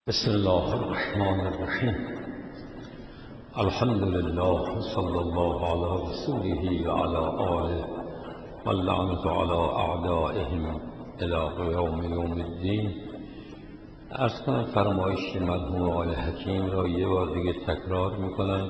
بسم الله الرحمن الرحیم. الحمد لله صلی الله علی رسوله و علی آله و اللعنة علی اعدائهم الی یوم الدین. عرض کنم فرمایش مرحوم آقای حکیم را یه بار دیگه تکرار میکنم.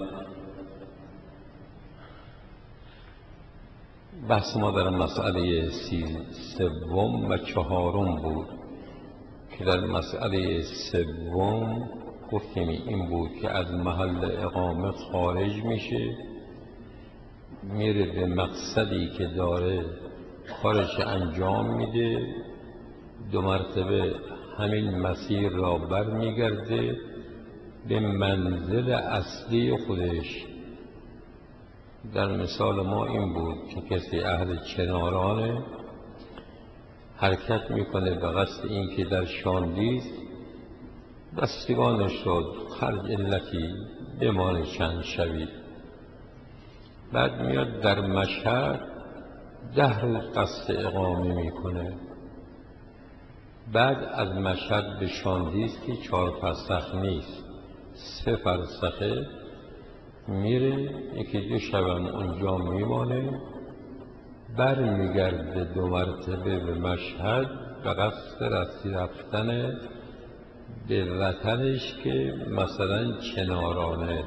بحث ما در مسئله سوم و چهارم بود که در مسئله سوم گفتیم این بود که از محل اقامه خارج میشه، میره به مقصدی که داره کارش انجام میده، 2 مرتبه همین مسیر را برمیگرده به منزل اصلی خودش. در مثال ما این بود که کسی اهل چنارانه، حرکت میکنه به قصد اینکه در شاندیز بستگانش را هر علتی بمانه چند شبی، بعد میاد در مشهد 10 روز قصد اقامه میکنه. بعد از مشهد به شاندیز که 4 فرسخ نیست 3 فرسخه میره، 1-2 شبم اونجا میمانه، برمیگرده 2 مرتبه به مشهد به قصد رفتن به وطنش که مثلا چنارانه.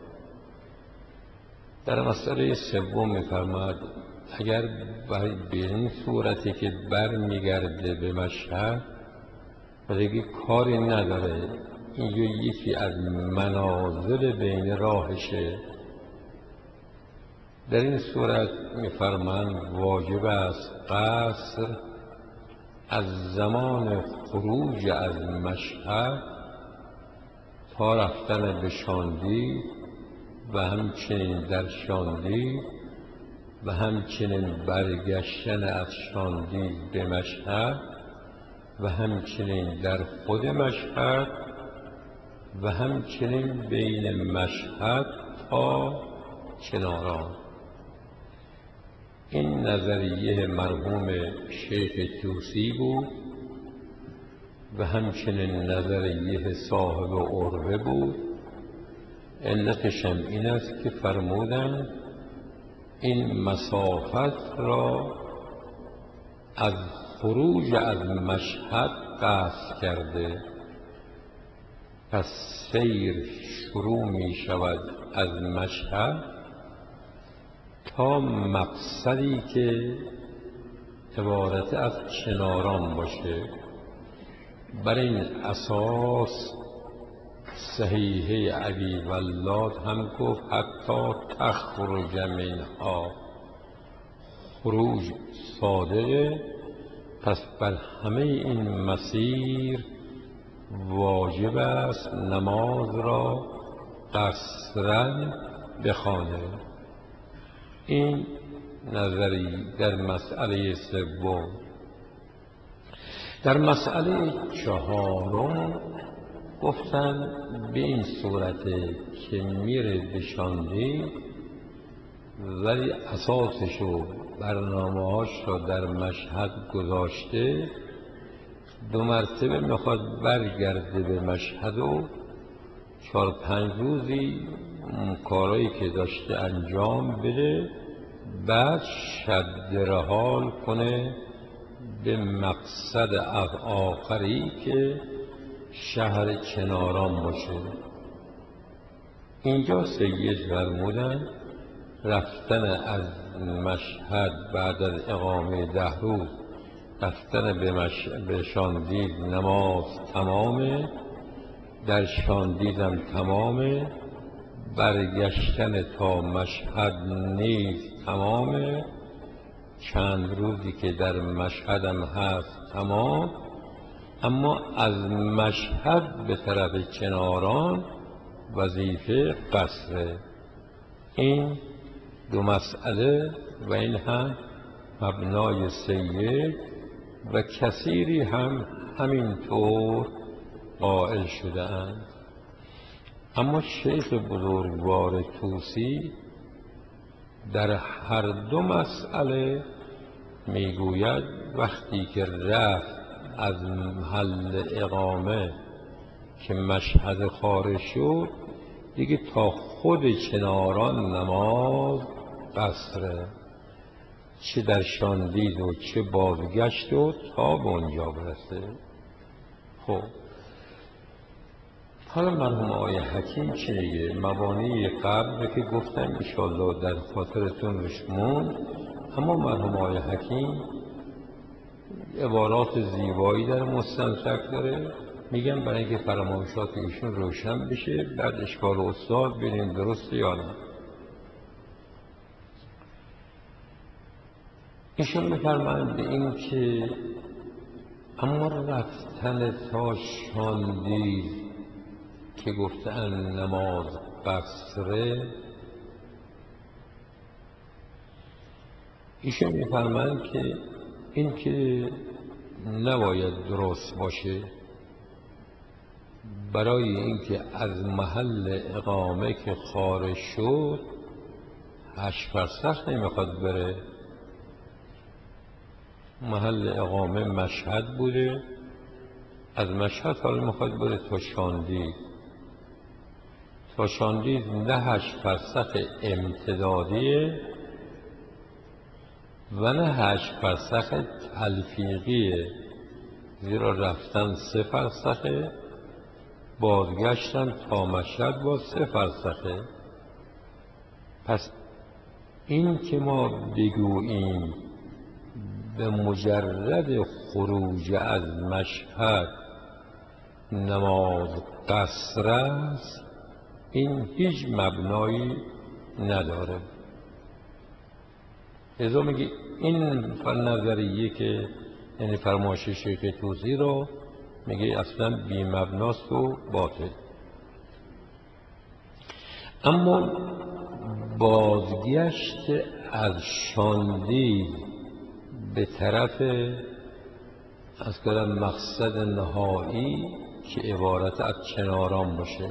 در مسئله سوم می‌فرماید اگر به این صورتی که برمیگرده به مشهد و دیگه کاری نداره، اینجا یکی از منازل بین راهشه، در این صورت می‌فرمایند واجب است قصر از زمان خروج از مشهد تا رفتن به شاندیز و همچنین در شاندیز و همچنین برگشتن از شاندیز به مشهد و همچنین در خود مشهد و همچنین بین مشهد تا چناران. این نظریه مرحوم شیخ طوسی بود و همچنین نظریه صاحب عروه بود. علتش هم این است که فرمودند این مسافت را از خروج از مشهد قصد کرده، پس سیر شروع می شود از مشهد تا مقصدی که عبارت از چناران باشه. بر این اساس صحیحه ابی ولاد هم گفت حتی تخرج منها، خروج صادقه، پس بر همه این مسیر واجب است نماز را قصرا بخوانه. این نظری در مسئله سوم. در مسئله چهارم گفتن به این صورته که میره به شاندیز ولی اساسش و برنامه‌هاش را در مشهد گذاشته، 2 مرتبه میخواد برگرده به مشهد و 4-5 روزی کارهایی که داشته انجام بده، بعد شد رحال کنه به مقصد آخری که شهر چناران باشه. اینجا سید فرمودن رفتن از مشهد بعد از اقامه 10 روز، رفتن به شاندیز نماز تمامه، در شاندیز هم تمامه، برگشتن تا مشهد نیز تمامه، چند روزی که در مشهد هم هست تمام، اما از مشهد به طرف چناران وظیفه قصره. این 2 مسئله و این هم مبنای سید و کثیری هم همینطور قائل شده اند. اما شیخ بزرگوار طوسی در هر 2 مسئله میگوید وقتی که رفت از محل اقامه که مشهد خارج شد دیگه تا خود کناران نماز قصره، چه در شاندید و چه بازگشت و تا به اونجا برسه. خب حالا مرحوم آقای حکیم چی میگه؟ مبانی قبل که گفتم انشاءالله در خاطرتون روش موند، اما مرحوم آقای حکیم عبارات زیبایی در مستنسک داره. میگم برای اینکه فرمایشات ایشون روشن بشه، بعد اشکال استاد ببینیم درسته یا نه. ایشون میفرمایند به این که اما رفتن تا شاندید که گفتن نماز قصره، ایشون میفرمایند که این که نباید درست باشه، برای اینکه از محل اقامه که خارج شد 8 فرسخ نمیخواد بره. محل اقامه مشهد بوده، از مشهد حالا میخواد بره تا شاندید. تا شاندید نه 8 فرسخ امتدادیه و نه 8 فرسخ تلفیقیه، زیرا رفتن 3 فرسخه، بازگشتن تا مشهد با 3 فرسخه. پس این که ما بگوییم به مجرد خروج از مشهد نماز قصر است، این هیچ مبنایی نداره. لذا میگه این نظریه که یعنی فرمایش شیخ طوسی رو میگه اصلا بی مبناست و باطل. اما بازگشت از شاندید به طرف از کلام مقصد نهایی که عبارت از کناران باشه،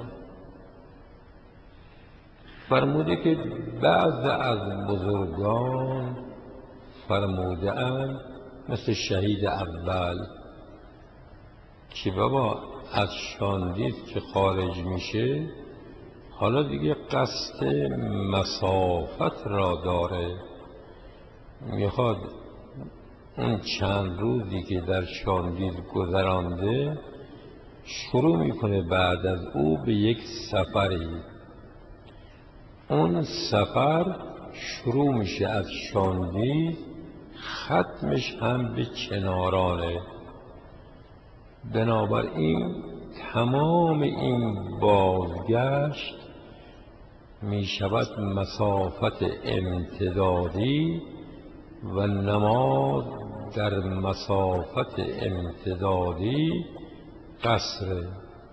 فرموده که بعض از بزرگان فرموده اند مثل شهید اول که بابا از شاندید که خارج میشه حالا دیگه قصد مسافت را داره، میخواد اون چند روزی که در شاندید گذرانده شروع میکنه بعد از او به یک سفری. اون سفر شروع میشه از شاندید، ختمش هم به کنارانه. بنابراین تمام این بازگشت می شود مسافت امتدادی و نماز در مسافت امتدادی قصره.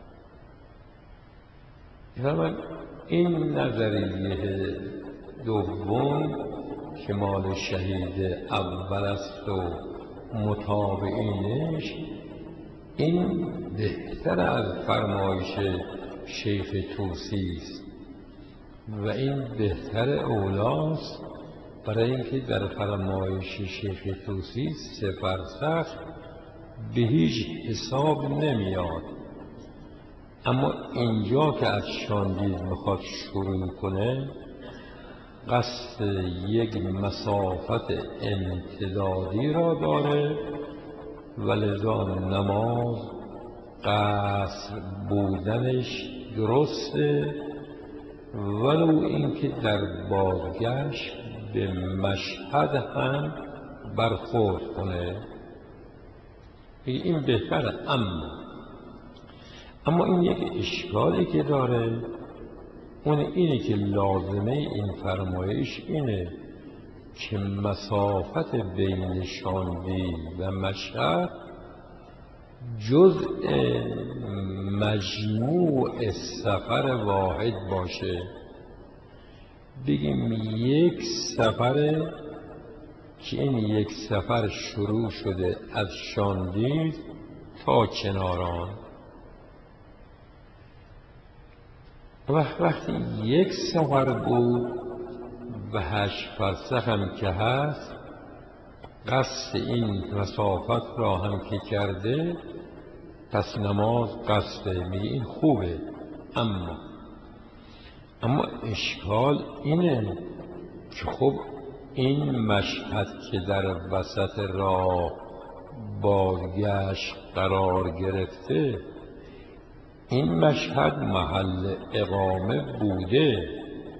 این نظریه دوم که مال شهید اول است و متابعینش، این بهتر از فرمایش شیخ طوسی است و این بهتر اولاست، برای اینکه در فرمایش شیخ طوسی 3 فرسخ به هیچ حساب نمیاد. اما اینجا که از شاندید میخواد شروع کنه قصد یک مسافت امتدادی را داره و لذا نماز قصر بودنش درسته، ولو اینکه در بازگشت به مشهد هم برخورد کنه. این بهتره. اما این یک اشکالی که داره، اون اینه که لازمه این فرمایش اینه که مسافت بین شاندید و مشهد جزء مجموع سفر واحد باشه. بگیم یک سفره که این یک سفر شروع شده از شاندید تا کناران، وقتی یک سفر بود و 8 فرسخ هم که هست، قصد این مسافت را هم که کرده پس نماز قصده. میگه این خوبه، اما اشکال اینه که خب این مشهد که در وسط راه بازگشت قرار گرفته، این مشهد محل اقامه بوده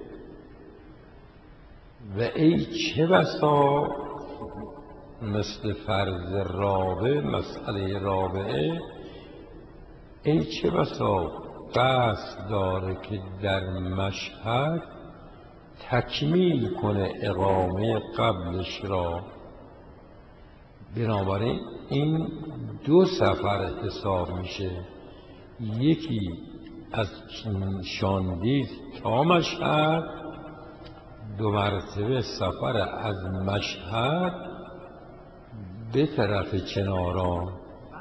و ای چه بسا مثل فرض رابع، مسئله رابعه، ای چه بسا قصد داره که در مشهد تکمیل کنه اقامه قبلش را. بنابراین این دو سفر حساب میشه، یکی از شاندیز تا مشهد، دو مرتبه سفر از مشهد به طرف کناران.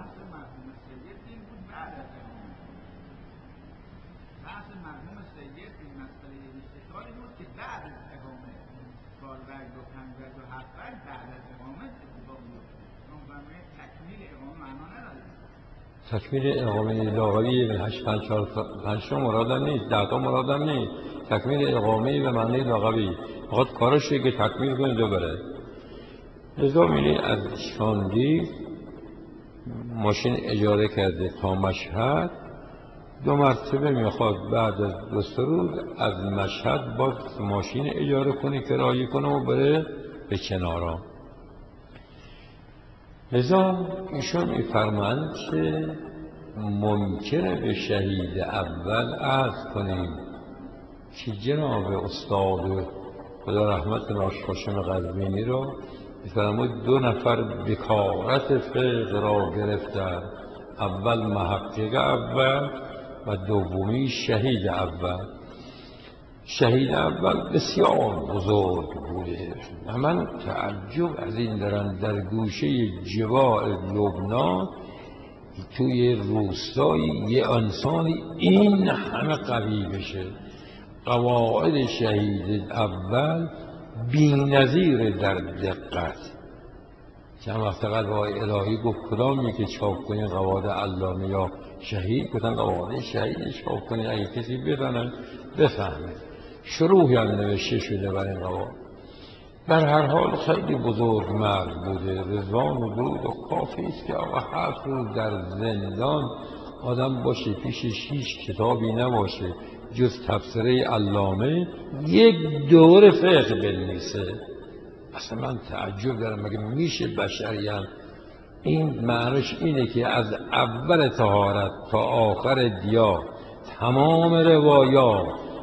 تکمیل اقامه لاغوی 8-5 مرادم نیست، 10 مرادم نیست. تکمیل اقامه به معنی لاغوی فقط کارشه که تکمیل کنه دو بره. لذا می‌بینید از شاندی ماشین اجاره کرده تا مشهد، دو مرتبه میخواد بعد از 2 روز از مشهد باز ماشین اجاره کنه، کرایه کنه و بره به کنارا. لذا ایشون میفرمایند که ممکنه به شهید اول عرض کنیم که جناب استاد خدا رحمت ناشخاشم قزوینی را میفرماید 2 نفر بکارت فقه را گرفتن، اول محقق اول و دومی شهید اول. شهید اول بسیار بزرگ بوده و من تعجب از این دارم در گوشه جبال لبنان توی روستایی یه انسانی این همه قوی بشه. قواعد شهید اول بی‌نظیر در دقت. چند وقت قبل آقای الهی گفت کدامی که چاپ کنی قواعد علامه یا شهید، گفتن قواعد شهید چاپ کنی اگه کسی بدانه بفهمه. شروحی هم نوشته شده برای این قواعد. در هر حال خیلی بزرگ مرد بوده، رضوان و درود و کافی است که آقا 7 روز در زندان آدم باشه، پیشش هیچ کتابی نباشه جز تفسیره علامه، یک دور فقه بنویسه. اصلا من تعجب دارم، مگه میشه بشریم؟ این معنیش اینه که از اول طهارت تا آخر دیار تمام روایات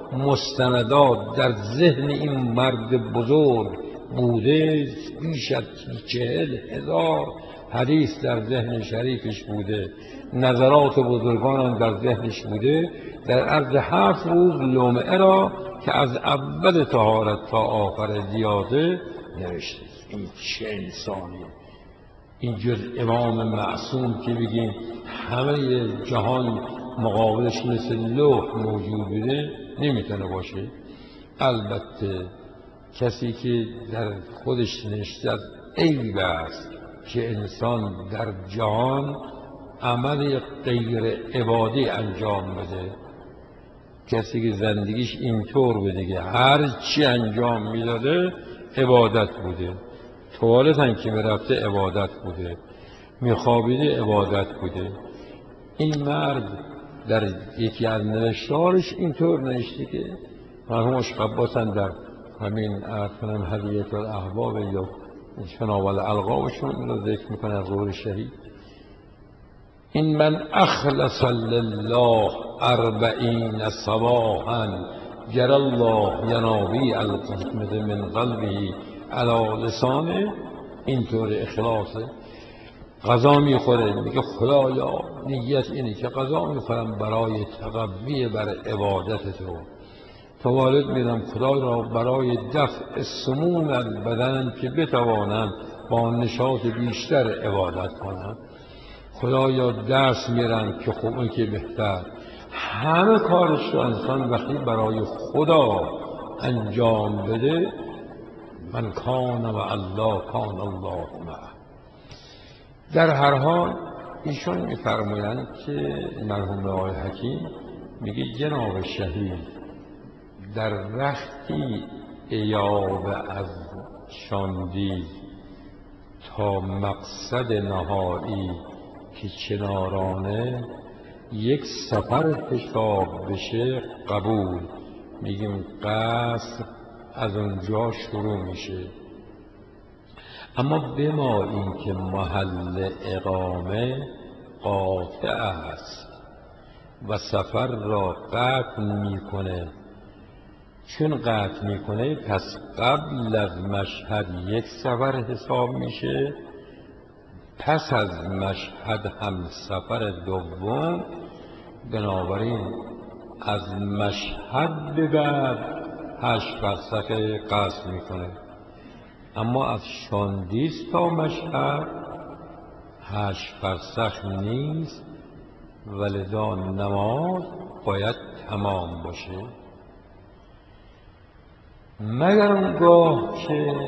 مستندات در ذهن این مرد بزرگ بوده. بیش از 40,000 حدیث در ذهن شریفش بوده، نظرات بزرگان هم در ذهنش بوده. در عرض 7 روز لمعه را که از اول طهارت تا آخر دیاده نوشته. این چه انسانیه؟ این جز امام معصوم که بگیم همه جهان مقابلش مثل لوح موجود بوده نمیتونه باشه. البته کسی که در خودش نشته از عیب است که انسان در جهان عمل غیر عبادی انجام بده. کسی که زندگیش اینطور بوده که هر چی انجام میداده عبادت بوده، توالت هم که میرفته عبادت بوده، میخوابیده عبادت بوده. این مرد در یکی از نوشتارش اینطور نوشته که مرحوم اشقباس در همین ارکنم هدیت الاحباب یا شناول القابشون این رو ذکر میکنه از ظهور شهید. این من اخلص لله 40 صباحا جرى الله ینابی القسمت من قلبه علی لسانه. اینطور اخلاصه. غذا میخوره میگه خدایا نیت اینه که غذا میخورم برای تقوی بر عبادت تو. توالد میرم خدا را برای دفع سموم از بدن که بتوانم با نشاط بیشتر عبادت کنم. خدایا درس میرم که خوب اون که بهتر. همه کارش رو انسان وقتی برای خدا انجام بده، من کان مع الله کان الله معه. در هر حال ایشون میفرمایند که مرحوم آقای حکیم میگه جناب شهید در وقتی ایاب از شاندیز تا مقصد نهایی که کنارانه یک سفر حساب بشه قبول، میگیم قصر از اونجا شروع میشه. اما بما این که محل اقامه قاطع است و سفر را قطع میکنه، چون قطع میکنه پس قبل از مشهد یک سفر حساب میشه، پس از مشهد هم سفر دوم. بنابراین از مشهد به بعد 8 فرسخ قصد میکنه، اما از شاندیز تا مشهد 8 فرسخ نیست، ولذا نماز باید تمام باشه، مگر اونگاه که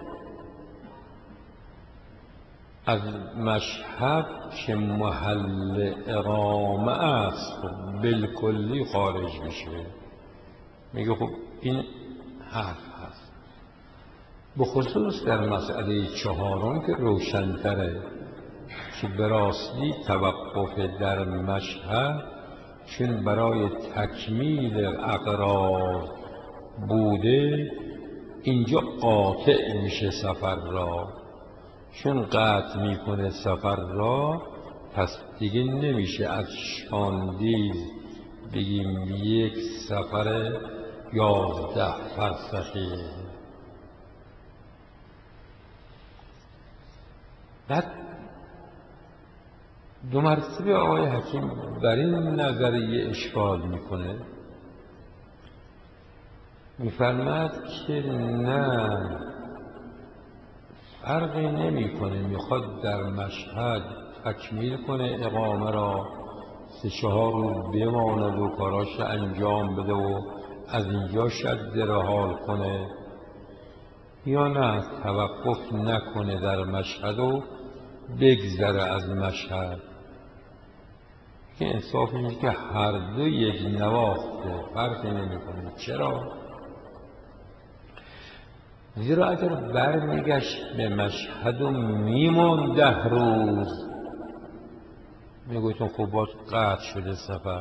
از مشهد که محل اقامه است بالکلی خارج میشه. میگه خب این حرف هست. بخصوص در مسئله 4 که روشن‌تره که به راستی توقف در مشهد چون برای تکمیل اقرار بوده، اینجا قاطع میشه سفر را. چون قطع میکنه سفر را، پس دیگه نمیشه از شاندیز بگیم یک سفر 11 فرسخی. بعد 2 مرتبه آقای حکیم بر این نظریه اشکال میکنه، میفرماید که نه، فرقی نمیکنه، میخواد در مشهد تکمیل کنه اقامه را، 3-4 روز بماند و کاراش انجام بده و از اینجا شد رحال کنه، یا نه توقف نکنه در مشهد و بگذره از مشهد. که انصاف اینه که هر دو یک نواخته، فرقی نمیکنه. چرا؟ زیرا اگر برمیگشت به مشهد و میمون 10 روز، میگویتون خب باز قطع شده سفر.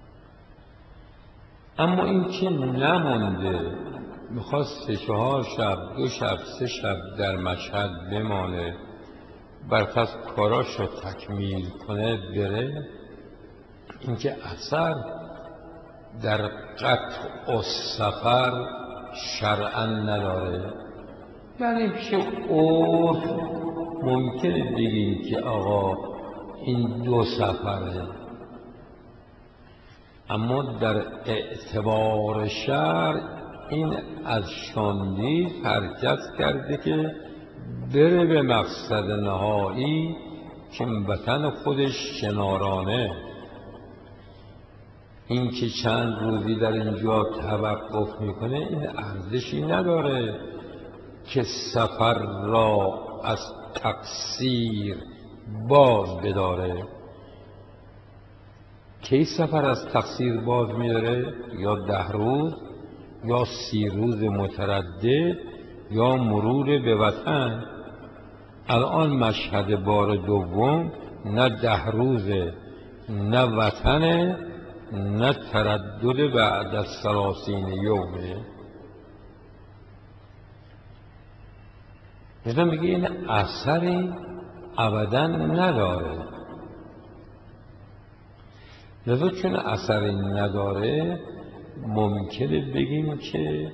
اما این که نمونده، میخواست 3-4 شب 2 شب 3 شب در مشهد بمانه، برپس کاراش رو تکمیل کنه بره، این که اثر در قطع السفر شرعا نداره. یعنی که عرف ممکنه بگیم که آقا این 2 سفره، اما در اعتبار شرع این از شاندیز حرکت کرده که بره به مقصد نهایی که وطن خودش کنارانه. این که چند روزی در اینجا توقف میکنه این ارزشی نداره که سفر را از تقصیر باز بداره. کی سفر از تقصیر باز میداره؟ یا 10 روز، یا 30 روز متردد، یا مرور به وطن. الان مشهد بار دوم نه 10 روزه، نه وطنه، نه تردد بعد از 30 یومه. مثلا میگه این اثری ابدا نداره. لذا چون اثری نداره ممکنه بگیم که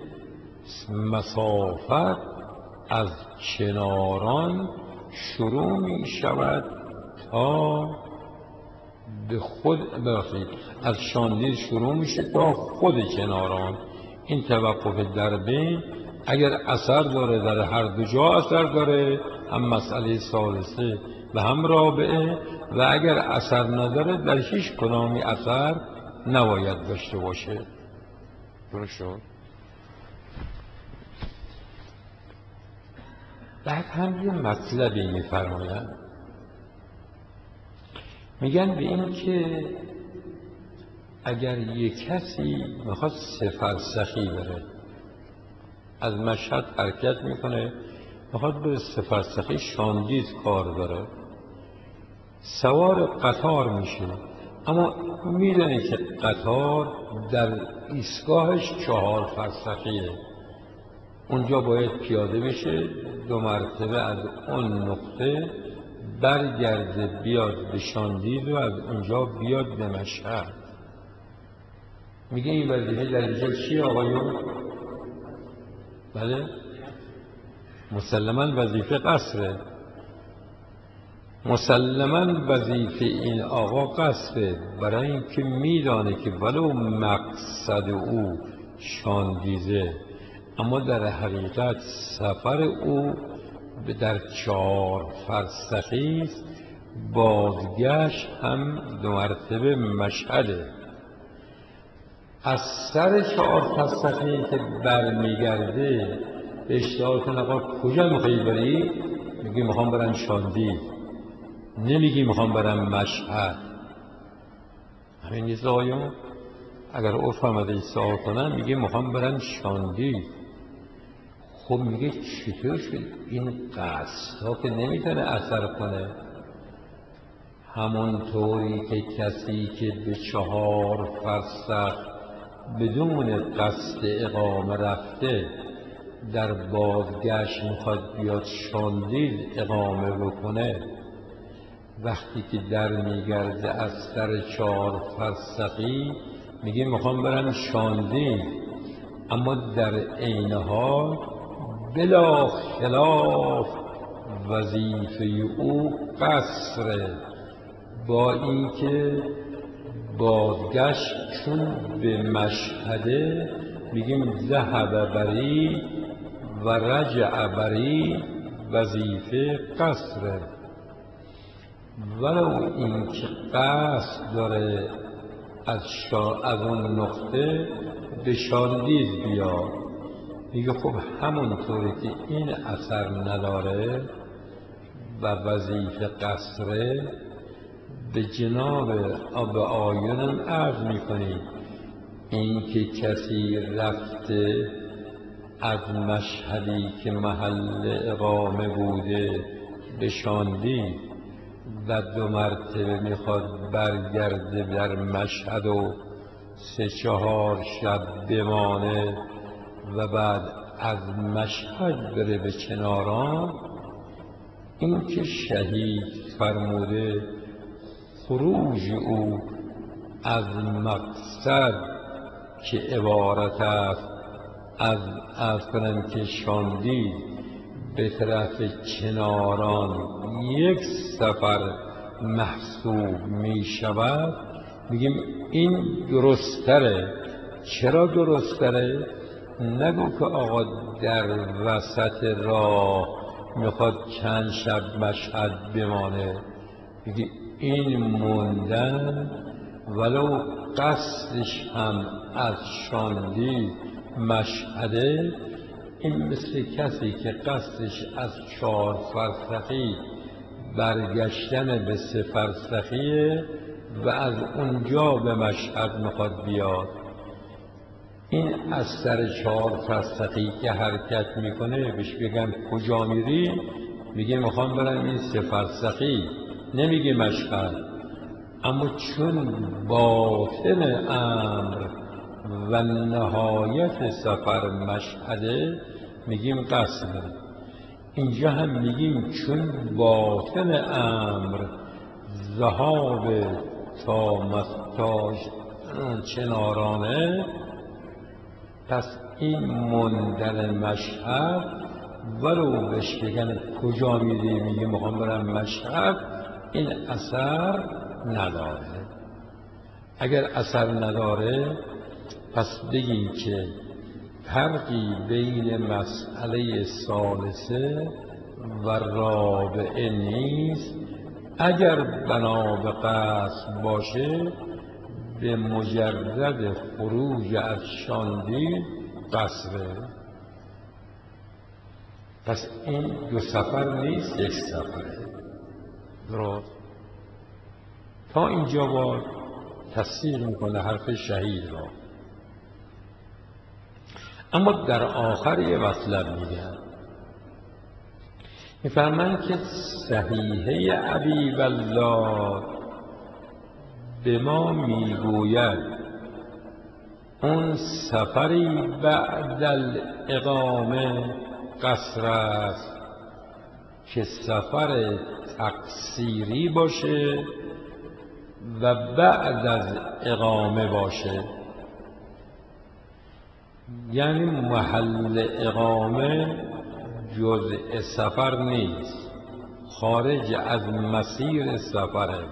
مسافت از کناران شروع می شود تا به خود از شاندیز شروع میشه تا خود کناران. این توقف در بین اگر اثر داره در هر دو جا اثر داره، هم مسئله ثالثه و هم رابعه، و اگر اثر نداره در هیچ کدامی اثر نباید داشته باشه. درست شد؟ بعد هم یه مطلبی میفرمایند میگن به این که اگر یک کسی میخواد 3 فرسخی بره، از مشهد حرکت میکنه میخواد به 3 فرسخی شاندیز کار بره، سوار قطار میشه، اما میدونه که قطار در ایستگاهش 4 فرسخیه، اونجا باید پیاده بشه 2 مرتبه از اون نقطه برگرده بیاد به شاندیز و از اونجا بیاد به مشهد. میگه این وظیفه در اینجا چیه آقایون؟ بله؟ مسلماً وظیفه قصره، مسلماً وظیفه این آقا قصره، برای اینکه میدانه که ولو مقصد او شاندیزه، اما در حقیقت سفر او در 4 فرسخی است، بازگشت هم 2 مرتبه مشهده. از سر 4 فرسخی که برمیگرده به اشتغال کن آقا کجا میخوایی بری؟ میگی میخوام برم شاندیز، نمیگی میخوام برم مشهد. همین نیست آقایون؟ اگر عرف آمده سوال کنم میگه میخوام برم شاندیز. خب میگه چطور شد این قصد ها که نمیتونه اثر کنه؟ همونطوری که کسی که به 4 فرسخ بدون قصد اقامه رفته در بازگشت میخواد بیاد شاندیز اقامه بکنه، وقتی که در میگرده از سر 4 فرسخی میگه میخوام برم شاندیز، اما در عین حال بلا خلاف وظیفه او قصره، با اینکه بازگشت چون به مشهده میگیم ذهب بری و رجع بری، وظیفه قصره. ولو اینکه قصد داره از اون نقطه به شاندیز بیاد، میگه خب همونطوری که این اثر نداره و وظیفه قصره، به جناب به آیونم عرض میکنی این که کسی رفته از مشهدی که محل اقامه بوده به شاندیز و 2 مرتبه میخواد برگرده در مشهد و 3-4 شب بمانه و بعد از مشهد بره به کناران، این که شهید فرموده خروج او از مقصد که عبارت است از کنم که شاندیز به طرف کناران 1 سفر محسوب می شود، میگیم این درستره. چرا درستره؟ نگو که آقا در وسط راه میخواد چند شب مشهد بمانه، میگه این موندن ولو قصدش هم از شاندیز مشهده، این مثل کسی که قصدش از 4 فرسخی برگشتن به 3 فرسخیه و از اونجا به مشهد میخواد بیاد. این از سر 4 فرسخی که حرکت میکنه بهش بگن کجا میری؟ میگه میخوام برم این 3 فرسخی، نمیگه مشهد. اما چون باطن امر و نهایت سفر مشهده میگیم قصده. اینجا هم میگیم چون باطن امر ذهاب تا چنارانه، پس این موندن مشهد ولو بهش بگن کجا میری میگه میخوام برم مشهد، این اثر نداره. اگر اثر نداره پس بگیم که فرقی بین مسئله ثالثه و رابعه نیست. اگر بنا به قصد باشه به مجرد خروج از شاندیز قصره. پس این 2 سفر نیست، 1 سفره. درست؟ تا اینجا با تصدیق میکنه حرف شهید را. اما در آخر یه مطلب میگن، میفرمایند که صحیحه ابی ولاد به ما میگوید اون سفری بعد الاقامه قصر است که سفر تقصیری باشه و بعد از اقامه باشه. یعنی محل اقامه جزء سفر نیست، خارج از مسیر سفره.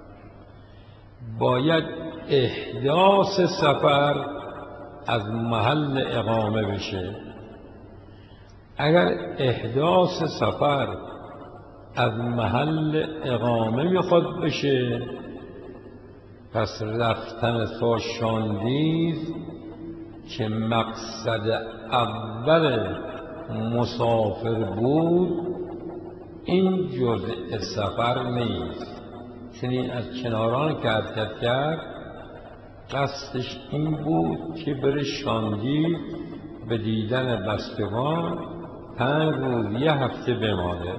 باید احداث سفر از محل اقامه بشه. اگر احداث سفر از محل اقامه میخواد بشه، پس رفتن تا شاندیز که مقصد اول مسافر بود، این جزء سفر نیست. چنین از کناران که حرکت کرد قصدش این بود که بره شاندیز به دیدن بستگان 5 روز 1 هفته بمانه.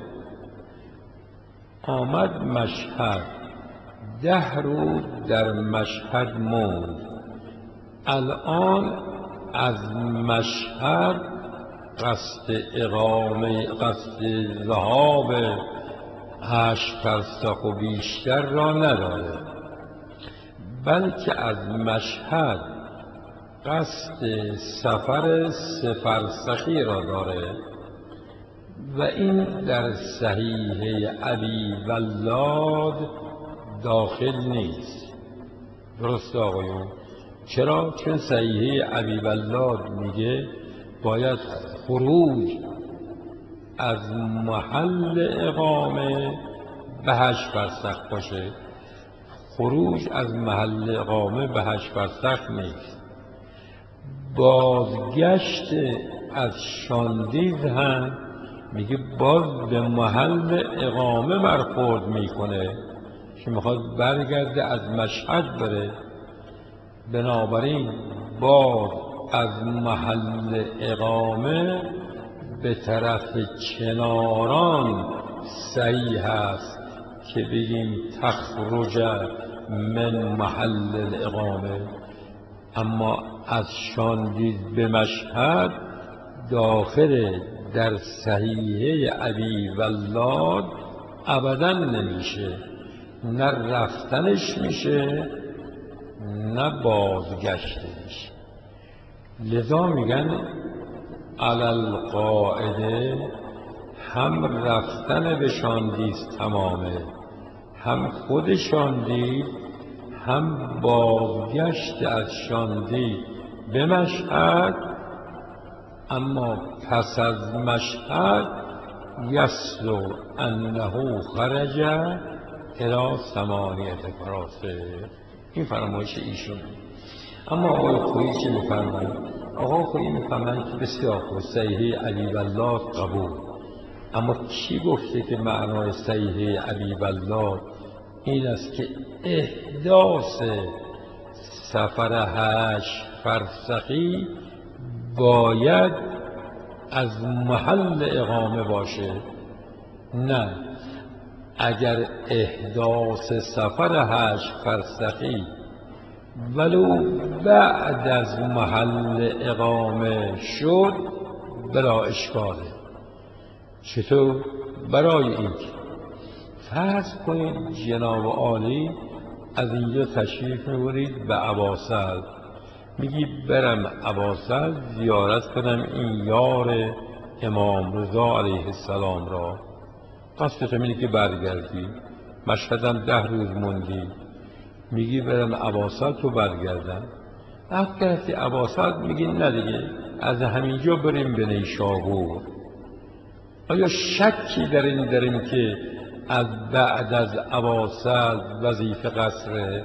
آمد مشهد، 10 روز در مشهد موند. الان از مشهد قصد اقامه، قصد ذهاب 8 فرسخ و بیشتر را نداره، بلکه از مشهد قصد سفر 3 فرسخی را داره و این در صحیحه ابی ولاد داخل نیست. درست آقایون؟ چرا؟ چون صحیحه ابی ولاد میگه باید خروج از محل اقامه به 8 فرسخ باشه. خروج از محل اقامه به 8 فرسخ نیست. بازگشت از شاندیز هم میگه باز به محل اقامه برخورد میکنه که میخواد برگرده از مشهد بره. بنابراین باز از محل اقامه به طرف کناران صحیح است که بگیم تخرج من محل الاقامه. اما از شاندیز به مشهد داخل در صحیحه ابی ولاد ابدا نمیشه، نه رفتنش میشه نه بازگشتش. لذا میگن علی القاعده هم رفتن به شاندیز تمامه، هم خود شاندیز، هم بازگشت از شاندیز به مشهد. اما پس از مشهد یسلو انه خرج الی 8 فراسخ. این فرمایش ایشون. اما آقای خویی چه میفرمایند؟ آقای خویی میفرمایند که بسیار خوب، صحیحه ابی ولاد قبول، اما کی گفته که معنای صحیحه ابی ولاد این است که احداث سفر 8 فرسخی باید از محل اقامه باشه؟ نه، اگر احداث سفر 8 فرسخی ولو بعد از محل اقامه شد بلا اشکاله. چطور؟ برای اینکه فرض کنید جناب عالی از اینجا تشریف میبرید به اباسل، میگی برم اباسل زیارت کنم این یار امام رضا علیه السلام را. قصدت اینه که برگردی، مشهدم 10 روز موندی، میگی برم اباسل تو برگردم. وقت گرفتی اباسل میگی نه دیگه از همینجا بریم به نیشابور. آیا شکی در این داریم که از بعد از اباسل وظیفه قصره؟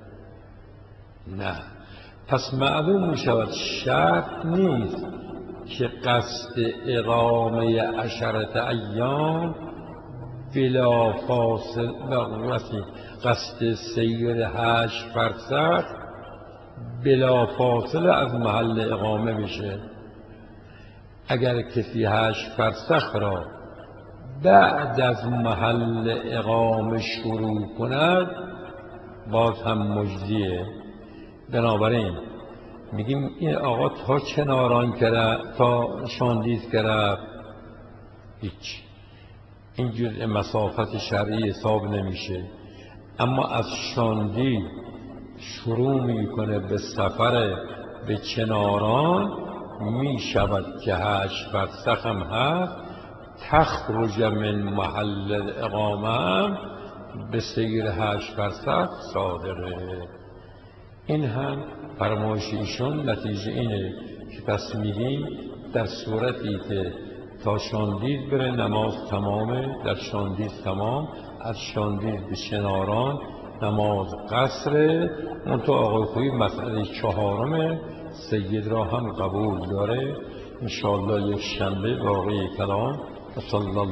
نه. پس معلوم میشود شرط نیست که قصد اقامه 10 ایام بلا فاصله قصد سیر 8 فرسخ بلا فاصله از محل اقامه بشه. اگر کسی 8 فرسخ را بعد از محل اقامه شروع کند باز هم مجزیه. بنابراین میگیم این آقا تا چناران تا شاندیز کرد هیچ، این جزء مسافت شرعی حساب نمیشه. اما از شاندیز شروع میکنه به سفر به چناران، میشود که 8 فرسخ هم هست، تخرج من محل الاقامه به سیر 8 فرسخ صادقه. این هم فرمایش ایشون نتیجه اینه که پس میگیم در صورتی که تا شاندیز بره نماز تمامه، در شاندیز تمام، از شاندیز به چناران نماز قصره. منتها آقای خویی مسئله 4 سید را هم قبول داره. انشاءالله یک شنبه باقی کلام. صلی الله